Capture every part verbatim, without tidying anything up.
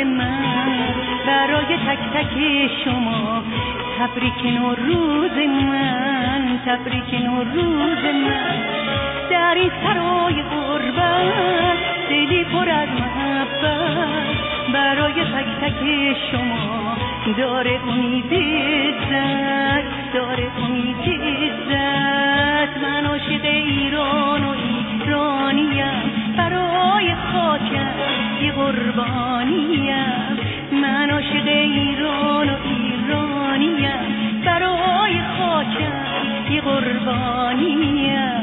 من، برای تک تک شما تبریک نوروز من، تبریک نوروز من. در این سرای غربت دلی پر از محبت، برای تک تک شما داره امید عزت، داره امید عزت. من عاشق ایران و ایرانیم، برای خاکم یه قربانیم. من عاشق ایران و ایرانیم، برای خاکم یه قربانیم.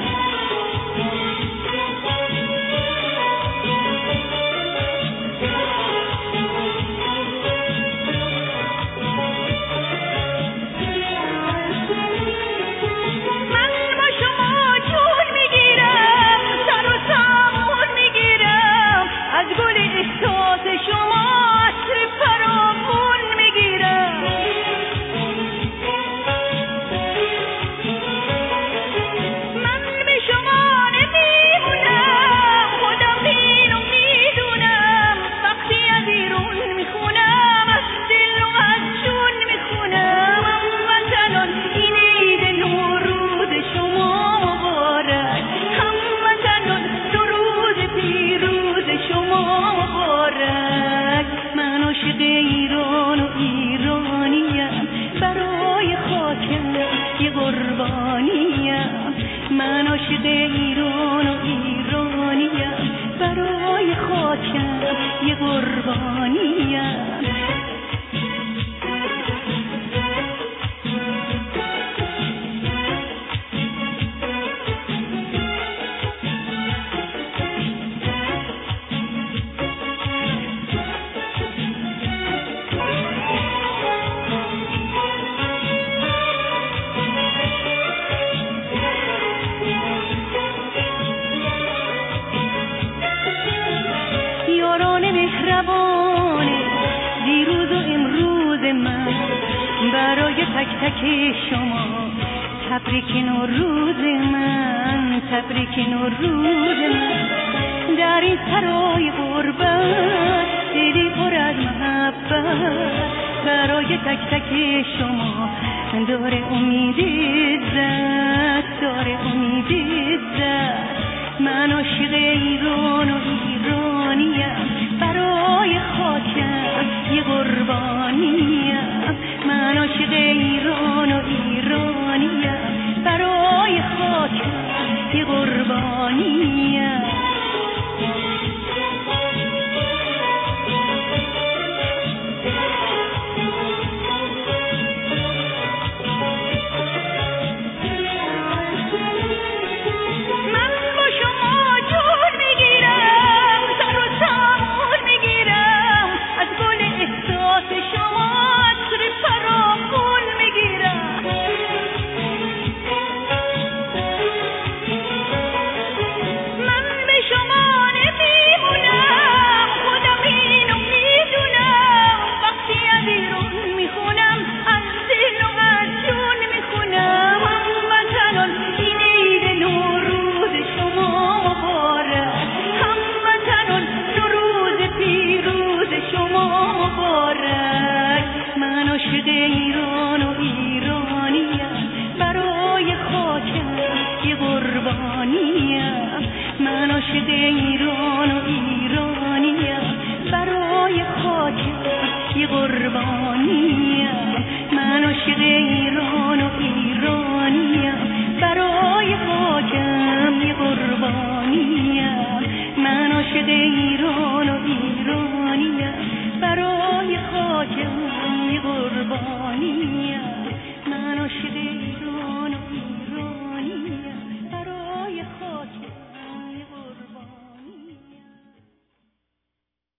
من عاشق ایران و ایرانیم، برای خاکم یه قربانیم. یاران مهربان دیروز و امروز من، برای تک تک شما تبریک نوروز من، تبریک نوروز من. در این سرای غربت دلی پر از محبت، برای تک تک شما داره امید عزت، داره امید عزت. من عاشق ایران و ایرانیم، برای خاکم یه قربانیم. من عاشق ایران و ایرانیم، برای خاکم یه قربانیم. عاشق ایران و ایرانیم، برای خاکم یه قربانیم. من عاشق ایران و ایرانیم، برای خاکم یه قربانیم. من عاشق ایران و ایرانیم، برای خاکم یه قربانیم. من عاشق ایران و ایرانیم، برای خاکم یه قربانیم. من عاشق